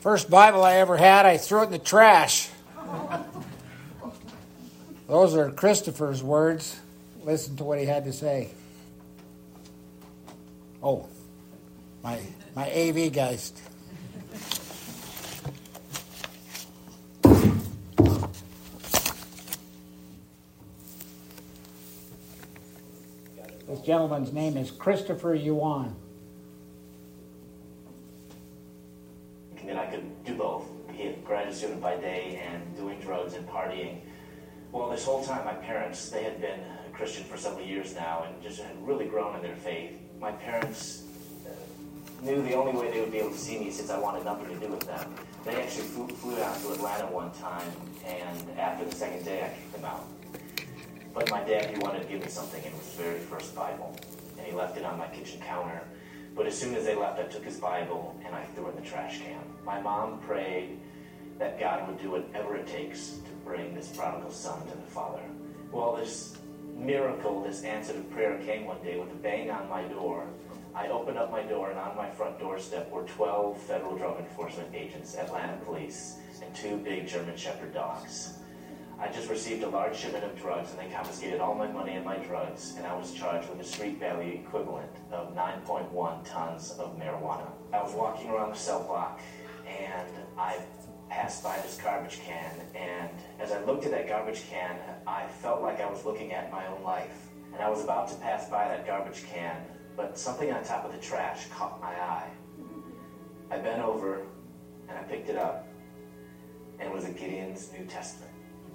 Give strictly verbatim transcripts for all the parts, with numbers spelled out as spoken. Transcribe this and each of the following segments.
First Bible I ever had, I threw it in the trash. Those are Christopher's words. Listen to what he had to say. Oh, my my A V Geist. This gentleman's name is Christopher Yuan. That I could do both, be a graduate student by day and doing drugs and partying. Well, this whole time, my parents, they had been a Christian for several years now and just had really grown in their faith. My parents uh, knew the only way they would be able to see me, since I wanted nothing to do with them. They actually flew, flew out to Atlanta one time, and after the second day, I kicked them out. But my dad, he wanted to give me something, and it was his very first Bible, and he left it on my kitchen counter. But as soon as they left, I took his Bible and I threw it in the trash can. My mom prayed that God would do whatever it takes to bring this prodigal son to the Father. Well, this miracle, this answer to prayer came one day with a bang on my door. I opened up my door, and on my front doorstep were twelve federal drug enforcement agents, Atlanta police, and two big German Shepherd dogs. I just received a large shipment of drugs, and they confiscated all my money and my drugs, and I was charged with a street value equivalent of nine point one tons of marijuana. I was walking around the cell block, and I passed by this garbage can, and as I looked at that garbage can, I felt like I was looking at my own life. And I was about to pass by that garbage can, but something on top of the trash caught my eye. I bent over, and I picked it up, and it was a Gideon's New Testament.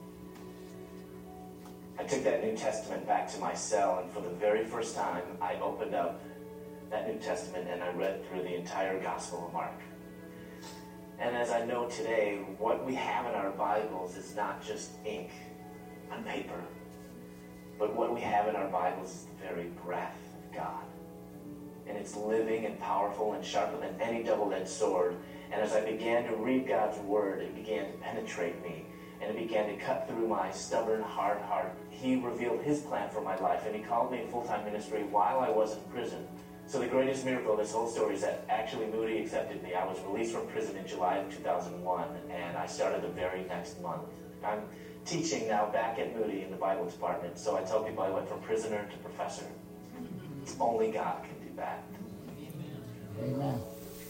I took that New Testament back to my cell, and for the very first time, I opened up that New Testament and I read through the entire Gospel of Mark. And as I know today, what we have in our Bibles is not just ink on paper, but what we have in our Bibles is the very breath of God. And it's living and powerful and sharper than any double-edged sword. And as I began to read God's Word, it began to penetrate me. And it began to cut through my stubborn, hard heart. He revealed his plan for my life, and he called me in full-time ministry while I was in prison. So the greatest miracle of this whole story is that actually Moody accepted me. I was released from prison in July of two thousand one, and I started the very next month. I'm teaching now back at Moody in the Bible department, so I tell people I went from prisoner to professor. Only God can do that. Amen.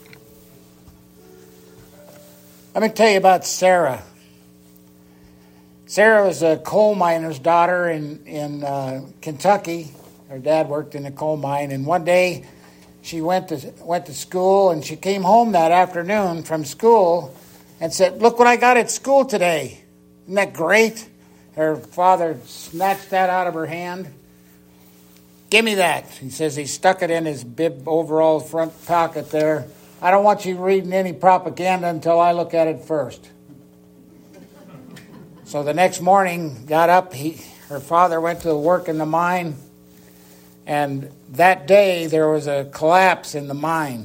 Let me tell you about Sarah. Sarah was a coal miner's daughter in, in uh, Kentucky. Her dad worked in a coal mine, and one day she went to went to school, and she came home that afternoon from school and said, "Look what I got at school today. Isn't that great?" Her father snatched that out of her hand. "Give me that." He says he stuck it in his bib overall front pocket there. "I don't want you reading any propaganda until I look at it first." So the next morning, got up, he, her father went to work in the mine, and that day there was a collapse in the mine.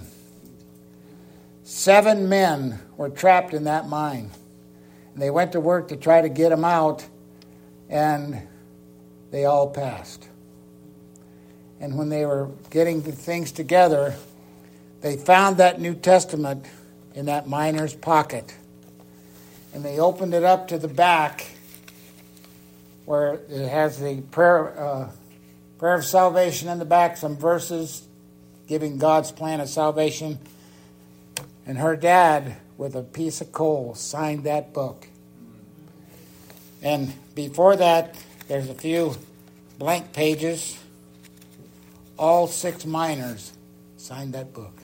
Seven men were trapped in that mine. And they went to work to try to get them out, and they all passed. And when they were getting the things together, they found that New Testament in that miner's pocket. And they opened it up to the back where it has the prayer uh, prayer of salvation in the back, some verses giving God's plan of salvation. And her dad, with a piece of coal, signed that book. And before that, there's a few blank pages. All six miners signed that book.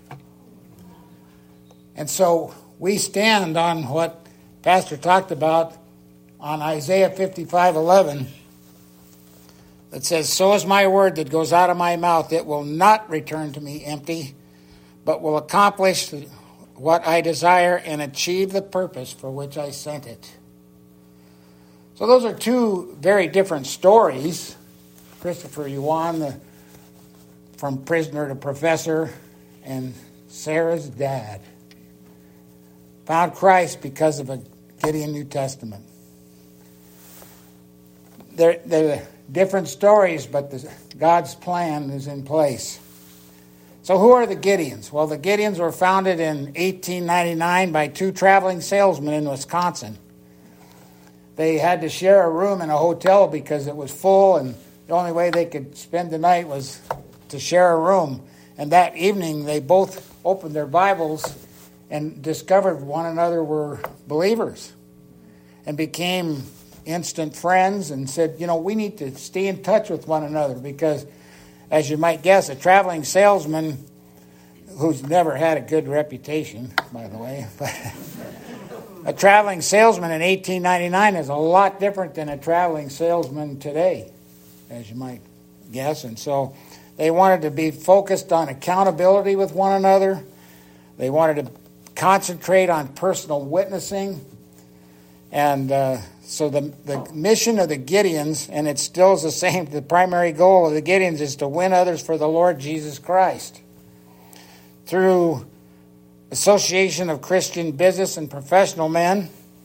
And so we stand on what Pastor talked about on Isaiah fifty-five eleven. It says, "So is my word that goes out of my mouth. It will not return to me empty, but will accomplish what I desire and achieve the purpose for which I sent it." So those are two very different stories. Christopher Yuan, the, from prisoner to professor, and Sarah's dad found Christ because of a Gideon New Testament. They're, they're different stories, but the, God's plan is in place. So who are the Gideons? Well, the Gideons were founded in eighteen ninety-nine by two traveling salesmen in Wisconsin. They had to share a room in a hotel because it was full, and the only way they could spend the night was to share a room. And that evening, they both opened their Bibles and discovered one another were believers and became instant friends and said, you know, we need to stay in touch with one another because, as you might guess, a traveling salesman who's never had a good reputation, by the way, but a traveling salesman in eighteen ninety-nine is a lot different than a traveling salesman today, as you might guess. And so they wanted to be focused on accountability with one another. They wanted to concentrate on personal witnessing. And uh, so the, the mission of the Gideons, and it still is the same, the primary goal of the Gideons is to win others for the Lord Jesus Christ. Through Association of Christian Business and Professional Men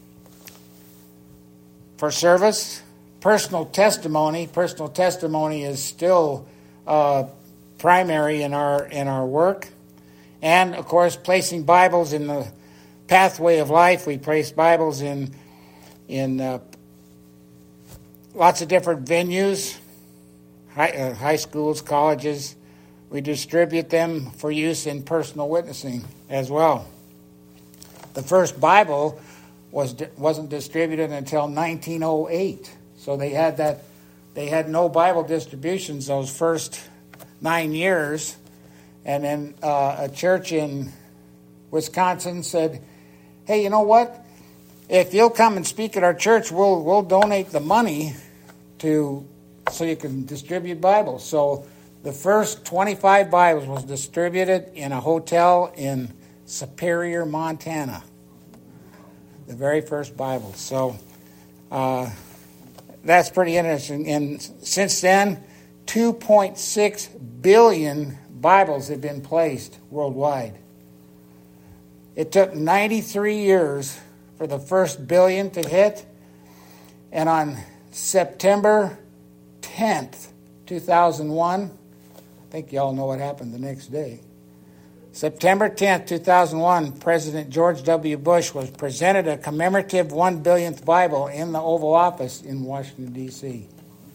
for service, personal testimony. Personal testimony is still uh, primary in our in our work. And, of course, placing Bibles in the pathway of life. We place Bibles in in uh, lots of different venues, high, uh, high schools, colleges. We distribute them for use in personal witnessing as well. The first Bible was wasn't distributed until nineteen oh eight, so they had that they had no Bible distributions those first nine years. And then uh, a church in Wisconsin said, "Hey, you know what? If you'll come and speak at our church, we'll we'll donate the money to so you can distribute Bibles." So the first twenty-five Bibles was distributed in a hotel in Superior, Montana. The very first Bible. So uh, that's pretty interesting. And since then, two point six billion Bibles have been placed worldwide. It took ninety-three years for the first billion to hit. And on September tenth, two thousand one, I think you all know what happened the next day. September tenth, two thousand one, President George W. Bush was presented a commemorative one billionth Bible in the Oval Office in Washington, D C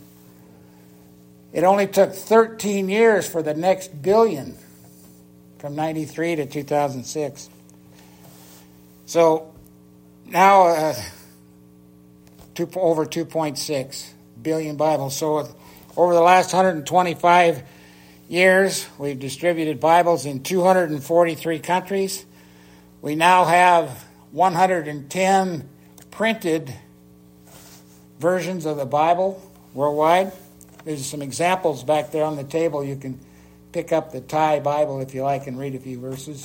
It only took thirteen years for the next billion, from ninety-three to two thousand six. So now uh, two, over two point six billion Bibles. So over the last one hundred twenty-five years, we've distributed Bibles in two hundred forty-three countries. We now have one hundred ten printed versions of the Bible worldwide. There's some examples back there on the table. You can pick up the Thai Bible if you like and read a few verses.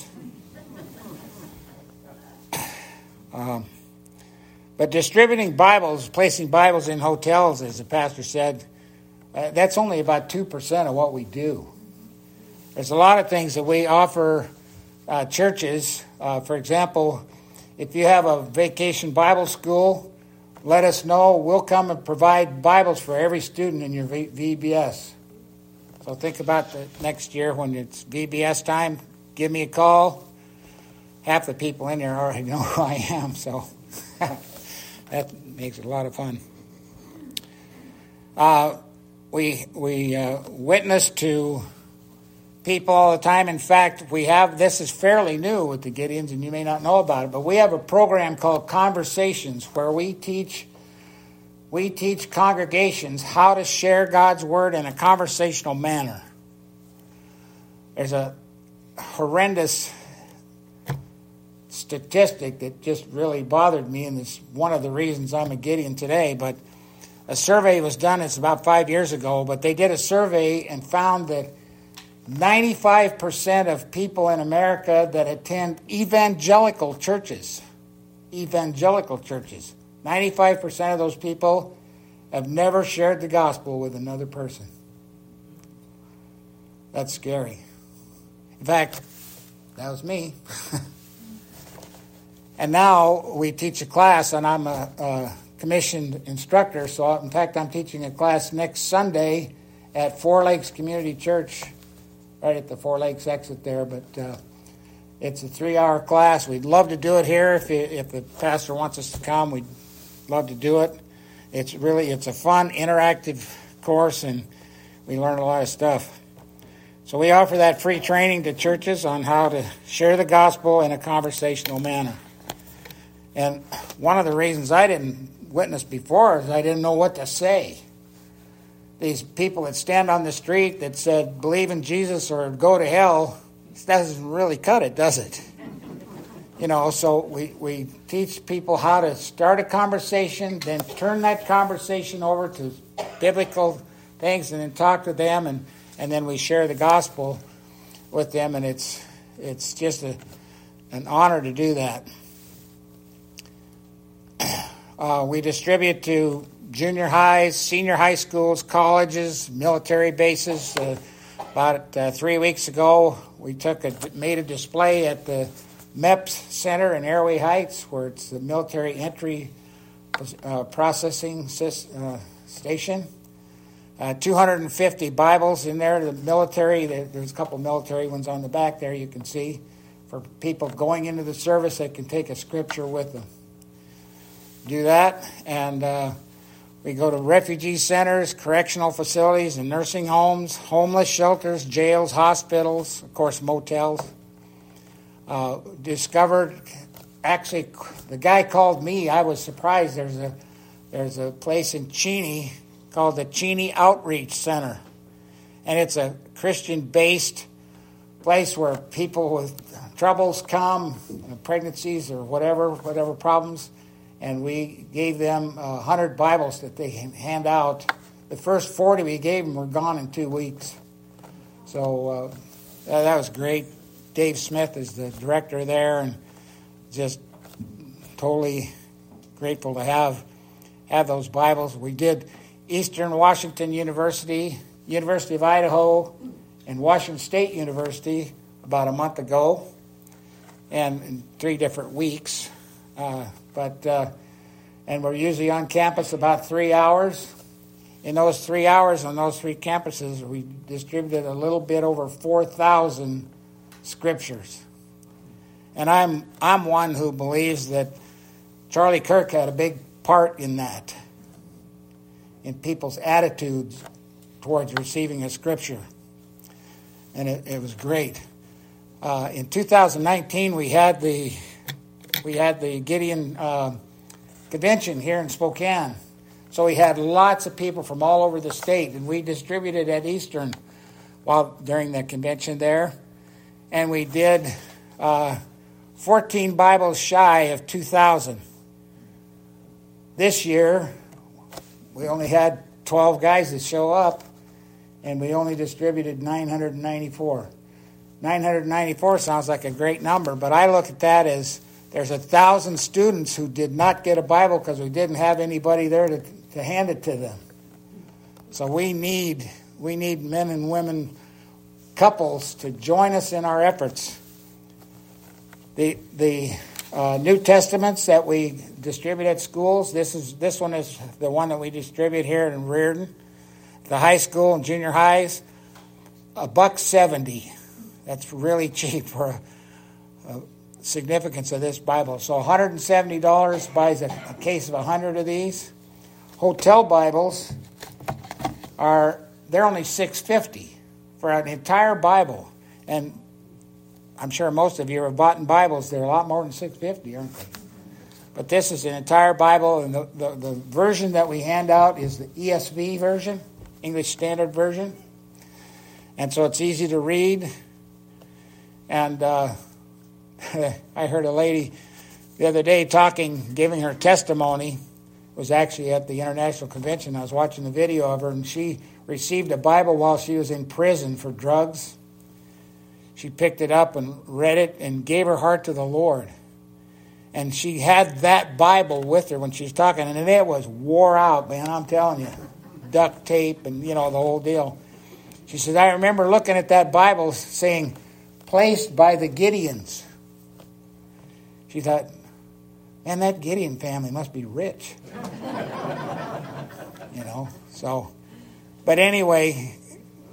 Um, but distributing Bibles, placing Bibles in hotels, as the pastor said, uh, that's only about two percent of what we do. There's a lot of things that we offer uh, churches. Uh, for example, if you have a vacation Bible school, let us know. We'll come and provide Bibles for every student in your V B S. So think about the next year when it's V B S time. Give me a call. Half the people in there already know who I am, so that makes it a lot of fun. Uh, we we uh, witness to people all the time. In fact, we have, this is fairly new with the Gideons, and you may not know about it, but we have a program called Conversations where we teach we teach congregations how to share God's Word in a conversational manner. There's a horrendous statistic that just really bothered me, and it's one of the reasons I'm a Gideon today, but a survey was done, it's about five years ago, but they did a survey and found that ninety-five percent of people in America that attend evangelical churches, evangelical churches, ninety-five percent of those people have never shared the gospel with another person. That's scary. In fact, that was me. And now we teach a class, and I'm a, a commissioned instructor, so in fact I'm teaching a class next Sunday at Four Lakes Community Church right at the Four Lakes exit there. But uh, it's a three-hour class. We'd love to do it here. If it, if the pastor wants us to come, we'd love to do it. It's really it's a fun, interactive course, and we learn a lot of stuff. So we offer that free training to churches on how to share the gospel in a conversational manner. And one of the reasons I didn't witness before is I didn't know what to say. These people that stand on the street that said, believe in Jesus or go to hell, this doesn't really cut it, does it? You know, so we, we teach people how to start a conversation, then turn that conversation over to biblical things, and then talk to them, and, and then we share the gospel with them, and it's it's just a, an honor to do that. Uh, we distribute to junior highs, senior high schools, colleges, military bases. Uh, about uh, three weeks ago, we took a, made a display at the M E P S Center in Airway Heights, where it's the military entry uh, processing uh, station. Uh, two hundred fifty Bibles in there. The military, there's a couple military ones on the back there you can see, for people going into the service that can take a scripture with them. Do that, and uh, we go to refugee centers, correctional facilities, and nursing homes, homeless shelters, jails, hospitals, of course, motels. Uh, discovered, actually, the guy called me. I was surprised. There's a there's a place in Cheney called the Cheney Outreach Center, and it's a Christian-based place where people with troubles come, pregnancies or whatever, whatever problems, and we gave them a hundred Bibles that they hand out. The first forty we gave them were gone in two weeks, so uh, that, that was great. Dave Smith is the director there, and just totally grateful to have have those Bibles. We did Eastern Washington University, University of Idaho, and Washington State University about a month ago, and in three different weeks. Uh, but uh, and we're usually on campus about three hours. In those three hours on those three campuses, we distributed a little bit over four thousand scriptures. And I'm I'm one who believes that Charlie Kirk had a big part in that, in people's attitudes towards receiving a scripture. And it, it was great. Uh, in two thousand nineteen, we had the we had the Gideon uh, convention here in Spokane. So we had lots of people from all over the state, and we distributed at Eastern while during the convention there. And we did uh, fourteen Bibles shy of two thousand. This year, we only had twelve guys that show up, and we only distributed nine hundred ninety-four. nine hundred ninety-four sounds like a great number, but I look at that as there's a thousand students who did not get a Bible because we didn't have anybody there to, to hand it to them. So we need we need men and women, couples, to join us in our efforts. The the uh, New Testaments that we distribute at schools. This is this one is the one that we distribute here in Reardon, the high school and junior highs. A buck seventy. That's really cheap for a, a significance of this Bible. So one hundred seventy dollars buys a, a case of a hundred of these. Hotel Bibles are they're only six fifty for an entire Bible, and I'm sure most of you have bought in Bibles. They're a lot more than six fifty, aren't they? But this is an entire Bible, and the, the, the version that we hand out is the E S V version, English Standard Version, and so it's easy to read. And uh, I heard a lady the other day talking, giving her testimony. It was actually at the International Convention. I was watching the video of her, and she received a Bible while she was in prison for drugs. She picked it up and read it and gave her heart to the Lord. And she had that Bible with her when she was talking, and it was wore out, man, I'm telling you. Duct tape and, you know, the whole deal. She said, I remember looking at that Bible saying, placed by the Gideons. She thought, man, that Gideon family must be rich. You know, so. But anyway,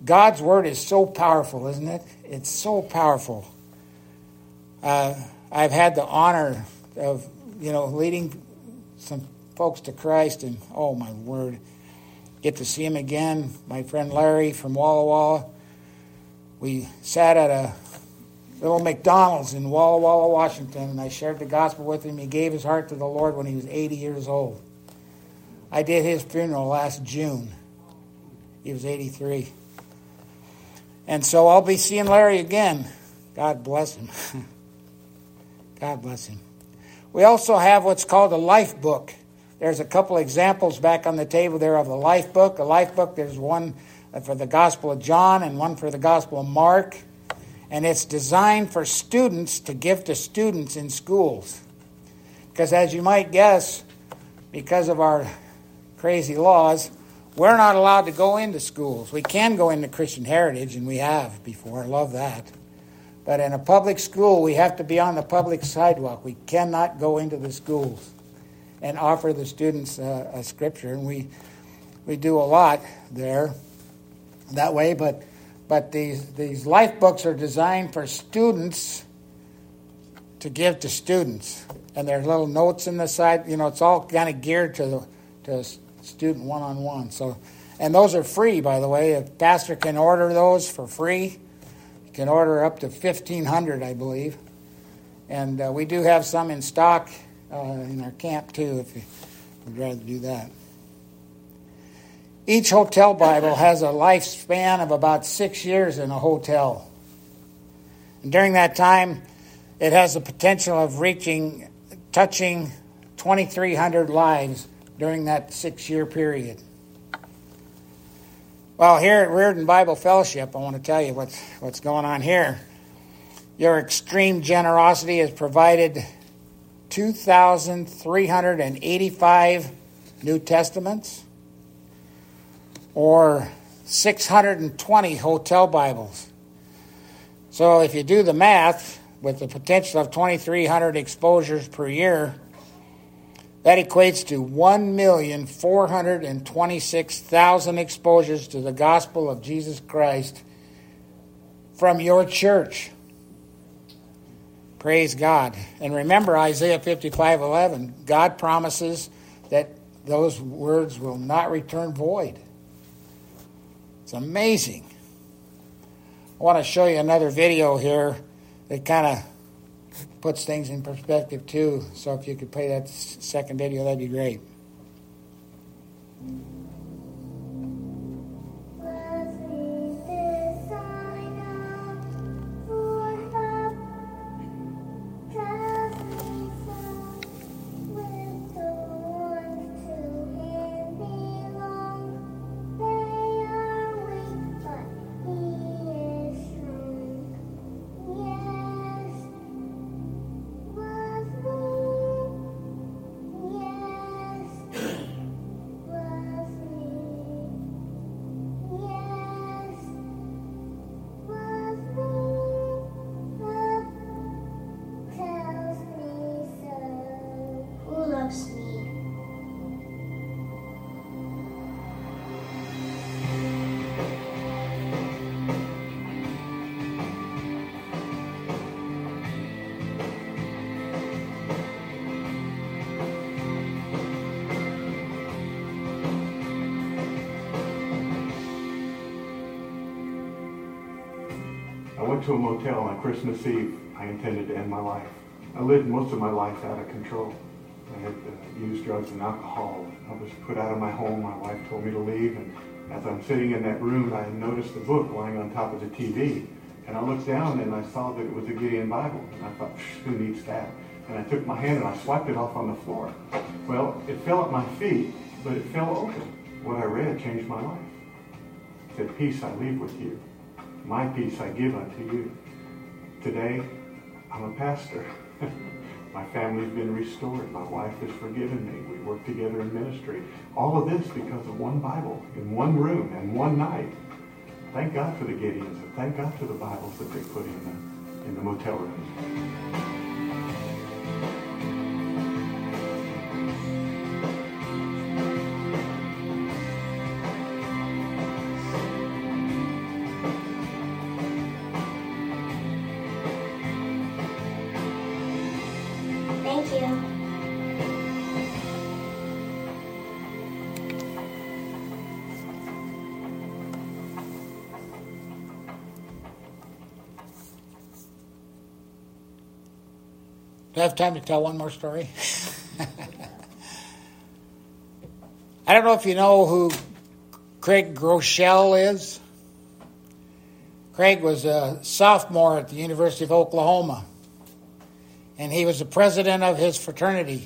God's Word is so powerful, isn't it? It's so powerful. Uh, I've had the honor of, you know, leading some folks to Christ, and oh my word, get to see him again. My friend Larry from Walla Walla. We sat at a little McDonald's in Walla Walla, Washington, and I shared the gospel with him. He gave his heart to the Lord when he was eighty years old. I did his funeral last June. He was eighty-three. And so I'll be seeing Larry again. God bless him. God bless him. We also have what's called a life book. There's a couple examples back on the table there of a life book. A life book, there's one for the Gospel of John and one for the Gospel of Mark. And it's designed for students to give to students in schools. Because as you might guess, because of our crazy laws, we're not allowed to go into schools. We can go into Christian Heritage, and we have before. I love that. But in a public school, we have to be on the public sidewalk. We cannot go into the schools and offer the students uh, a scripture. And we we do a lot there that way. But but these, these life books are designed for students to give to students. And there's little notes in the side. You know, it's all kind of geared to the to student one-on-one. So, and those are free, by the way. A pastor can order those for free. You can order up to fifteen hundred, I believe. And uh, we do have some in stock uh, in our camp, too, if you would rather do that. Each hotel Bible has a lifespan of about six years in a hotel. And during that time, it has the potential of reaching, touching twenty-three hundred lives during that six-year period. Well, here at Reardon Bible Fellowship, I want to tell you what's what's going on here. Your extreme generosity has provided two thousand three hundred eighty-five New Testaments, or six hundred twenty hotel Bibles. So if you do the math, with the potential of twenty-three hundred exposures per year, that equates to one million four hundred twenty-six thousand exposures to the gospel of Jesus Christ from your church. Praise God. And remember Isaiah fifty-five eleven. God promises that those words will not return void. It's amazing. I want to show you another video here that kind of puts things in perspective too. So if you could play that second video, that'd be great. I went to a motel on Christmas Eve. I intended to end my life. I lived most of my life out of control. I had uh, used drugs and alcohol. I was put out of my home. My wife told me to leave, and as I'm sitting in that room, I noticed the book lying on top of the T V. And I looked down and I saw that it was a Gideon Bible. And I thought, who needs that? And I took my hand and I swiped it off on the floor. Well, it fell at my feet, but it fell open. What I read changed my life. It said, peace I leave with you. My peace I give unto you. Today, I'm a pastor. My family's been restored. My wife has forgiven me. We work together in ministry. All of this because of one Bible in one room and one night. Thank God for the Gideons, and thank God for the Bibles that they put in the, in the motel room. you. Do I have time to tell one more story? I don't know if you know who Craig Groeschel is. Craig was a sophomore at the University of Oklahoma, and he was the president of his fraternity.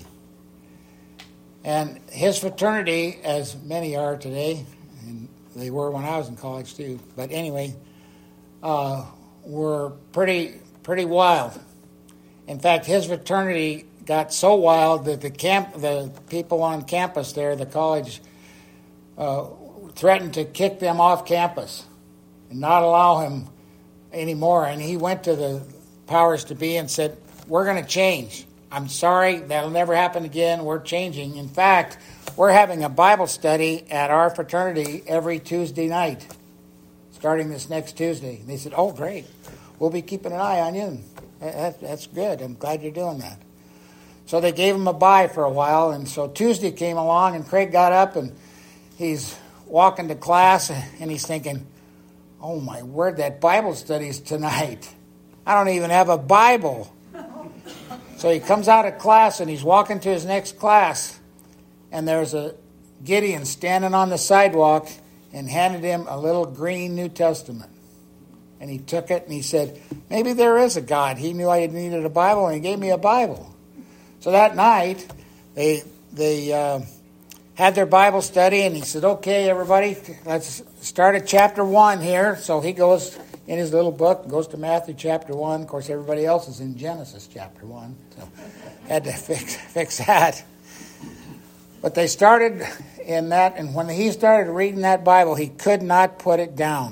And his fraternity, as many are today, and they were when I was in college too, but anyway, uh, were pretty pretty wild. In fact, his fraternity got so wild that the camp, the people on campus there, the college, uh, threatened to kick them off campus and not allow him anymore. And he went to the powers to be and said, "We're going to change. I'm sorry, that'll never happen again. We're changing. In fact, we're having a Bible study at our fraternity every Tuesday night, starting this next Tuesday." And they said, "Oh, great. We'll be keeping an eye on you." That, that's good. I'm glad you're doing that. So they gave him a bye for a while, and so Tuesday came along, and Craig got up, and he's walking to class, and he's thinking, "Oh my word, that Bible study's tonight. I don't even have a Bible." So he comes out of class, and he's walking to his next class, and there's a Gideon standing on the sidewalk and handed him a little green New Testament. And he took it and he said, "Maybe there is a God. He knew I needed a Bible, and he gave me a Bible." So that night, they they uh, had their Bible study, and he said, "Okay, everybody, let's start at chapter one here." So he goes in his little book, goes to Matthew chapter one. Of course, everybody else is in Genesis chapter one. So had to fix fix that. But they started in that, and when he started reading that Bible, he could not put it down.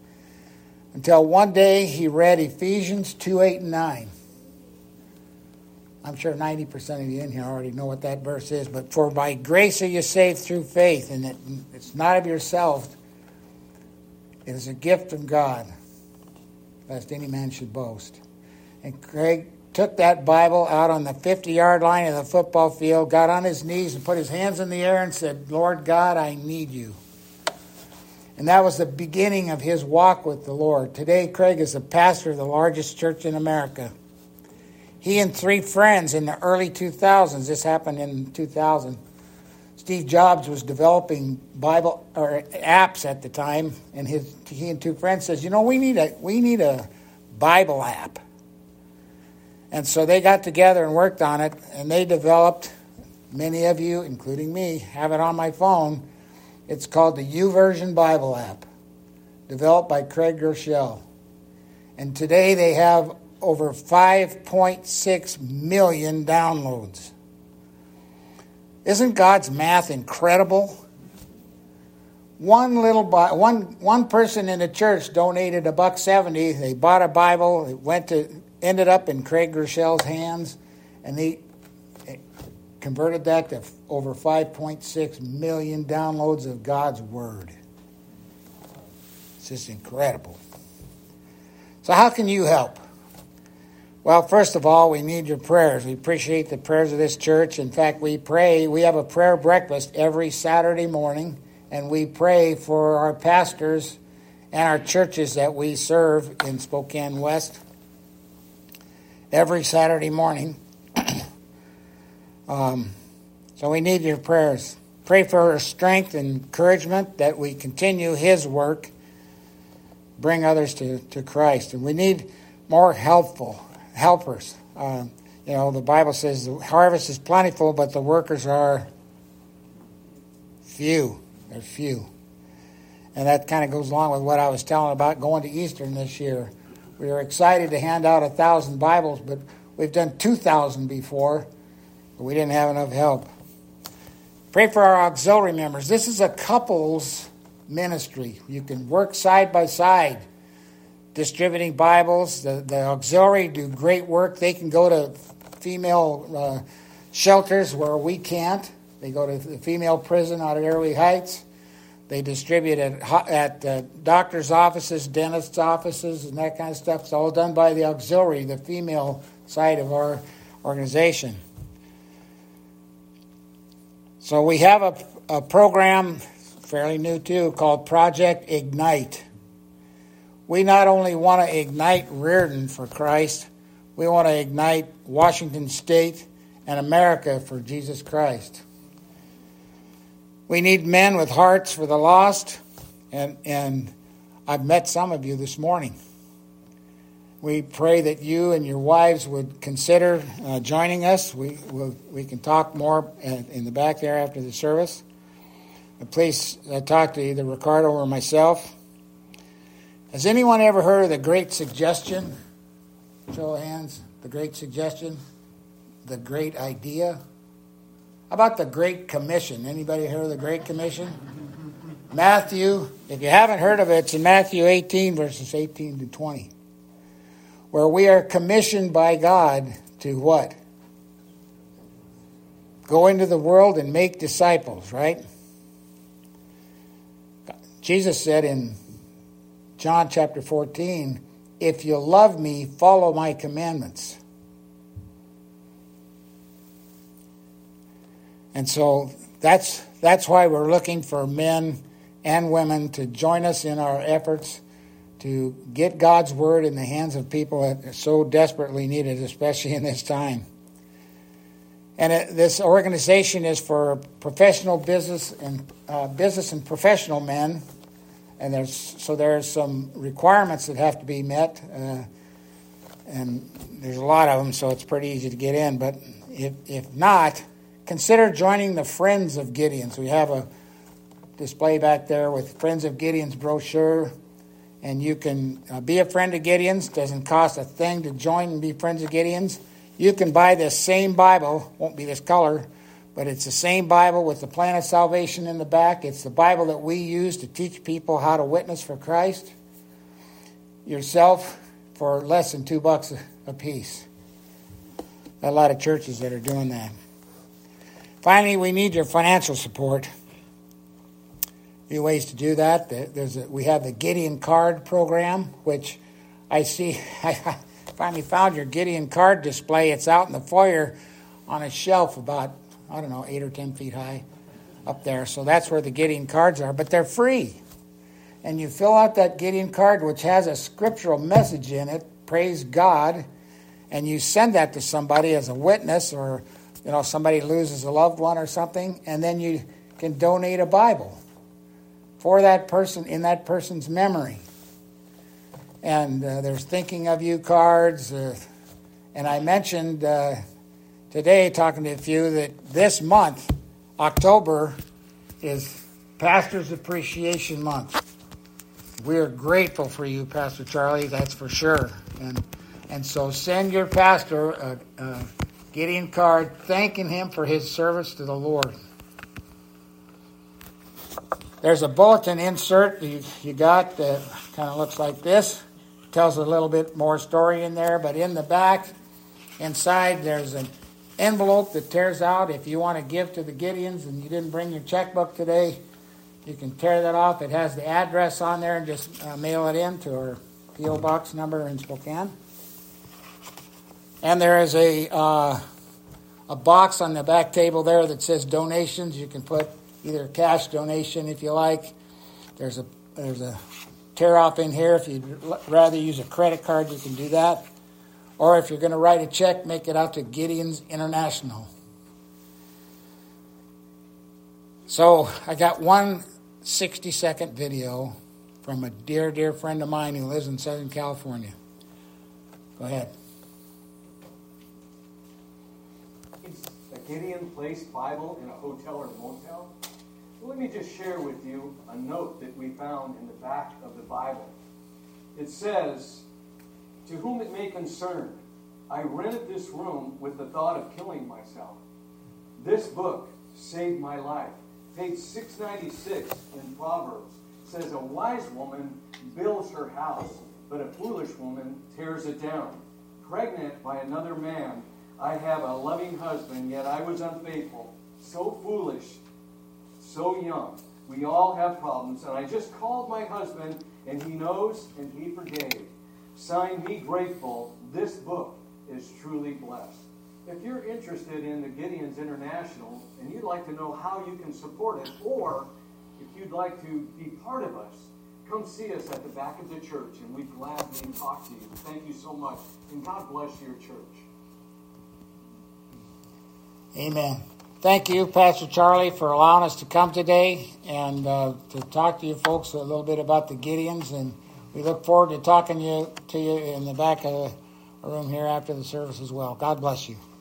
Until one day he read Ephesians two, eight, and nine. I'm sure ninety percent of you in here already know what that verse is. But for by grace are you saved through faith, and it, it's not of yourself. It is a gift of God, lest any man should boast. And Craig took that Bible out on the fifty-yard line of the football field, got on his knees and put his hands in the air and said, "Lord God, I need you." And that was the beginning of his walk with the Lord. Today, Craig is the pastor of the largest church in America. He and three friends in the early two thousands, this happened in two thousand, Steve Jobs was developing Bible or apps at the time, and his he and two friends says, "You know, we need a we need a Bible app." And so they got together and worked on it, and they developed, many of you, including me, have it on my phone. It's called the YouVersion Bible app, developed by Craig Groeschel. And today they have over five point six million downloads. Isn't God's math incredible? One little one one person in the church donated a buck seventy. They bought a Bible. It went to ended up in Craig Groeschel's hands, and they converted that to over five point six million downloads of God's Word. It's just incredible. So how can you help? Well, first of all, we need your prayers. We appreciate the prayers of this church. In fact, we pray. We have a prayer breakfast every Saturday morning, and we pray for our pastors and our churches that we serve in Spokane West every Saturday morning. Um, so we need your prayers. Pray for our strength and encouragement that we continue his work, bring others to, to Christ. And we need more helpful helpers. Uh, you know, the Bible says the harvest is plentiful, but the workers are few. They're few. And that kind of goes along with what I was telling about going to Eastern this year. We were excited to hand out a thousand Bibles, but we've done two thousand before. But we didn't have enough help. Pray for our auxiliary members. This is a couples ministry. You can work side by side, distributing Bibles. The, the auxiliary do great work. They can go to female uh, shelters where we can't. They go to the female prison out at Airway Heights. They distribute at, at uh, doctors' offices, dentists' offices, and that kind of stuff. It's all done by the auxiliary, the female side of our organization. So we have a, a program, fairly new too, called Project Ignite. We not only want to ignite Reardon for Christ, we want to ignite Washington State and America for Jesus Christ. We need men with hearts for the lost, and, and I've met some of you this morning. We pray that you and your wives would consider uh, joining us. We we'll, we can talk more in the back there after the service. But please uh, talk to either Ricardo or myself. Has anyone ever heard of the Great Suggestion? Show of hands. The Great Suggestion. The Great Idea. How about the Great Commission? Anybody heard of the Great Commission? Matthew, if you haven't heard of it, it's in Matthew eighteen, verses eighteen to twenty. Where we are commissioned by God to what? Go into the world and make disciples, right? Jesus said in John chapter fourteen, if you love me, follow my commandments. And so that's that's why we're looking for men and women to join us in our efforts to get God's word in the hands of people that are so desperately needed, especially in this time. And it, this organization is for professional business and uh, business and professional men, and there's so there's some requirements that have to be met, uh, and there's a lot of them, so it's pretty easy to get in. But if if not, consider joining the Friends of Gideon. So we have a display back there with Friends of Gideon's brochure. And you can uh, be a friend of Gideon's. Doesn't cost a thing to join and be friends of Gideon's. You can buy this same Bible. Won't be this color, but it's the same Bible with the plan of salvation in the back. It's the Bible that we use to teach people how to witness for Christ yourself for less than two bucks a, a piece. Got a lot of churches that are doing that. Finally, we need your financial support. Few ways to do that. There's a, we have the Gideon Card program, which I see. I finally found your Gideon Card display. It's out in the foyer on a shelf about, I don't know, eight or ten feet high up there. So that's where the Gideon Cards are, but they're free. And you fill out that Gideon Card, which has a scriptural message in it, praise God, and you send that to somebody as a witness, or you know somebody loses a loved one or something, and then you can donate a Bible for that person, in that person's memory. And uh, there's thinking of you cards. Uh, and I mentioned uh, today, talking to a few, that this month, October, is Pastor's Appreciation Month. We're grateful for you, Pastor Charlie, that's for sure. And and so send your pastor a, a Gideon card thanking him for his service to the Lord. There's a bulletin insert you, you got that kind of looks like this. Tells a little bit more story in there, but in the back, inside, there's an envelope that tears out. If you want to give to the Gideons and you didn't bring your checkbook today, you can tear that off. It has the address on there and just uh, mail it in to our P O box number in Spokane. And there is a uh, a box on the back table there that says donations. You can put either a cash donation if you like. There's a there's a tear off in here. If you'd rather use a credit card, you can do that. Or if you're going to write a check, make it out to Gideon's International. So I got one sixty-second video from a dear, dear friend of mine who lives in Southern California. Go ahead. Is a Gideon Place Bible in a hotel or motel? Well, let me just share with you a note that we found in the back of the Bible. It says, "To whom it may concern, I rented this room with the thought of killing myself. This book saved my life." Page six ninety-six in Proverbs says, "A wise woman builds her house, but a foolish woman tears it down. Pregnant by another man, I have a loving husband, yet I was unfaithful. So foolish, so young. We all have problems, and I just called my husband, and he knows, and he forgave. Sign, me grateful. This book is truly blessed." if you're interested in the Gideons International and you'd like to know how you can support it, or if you'd like to be part of us, come see us at the back of the church, and we'd gladly talk to you. Thank you so much, and God bless your church. Amen. Thank you, Pastor Charlie, for allowing us to come today and uh, to talk to you folks a little bit about the Gideons. And we look forward to talking you, to you in the back of the room here after the service as well. God bless you.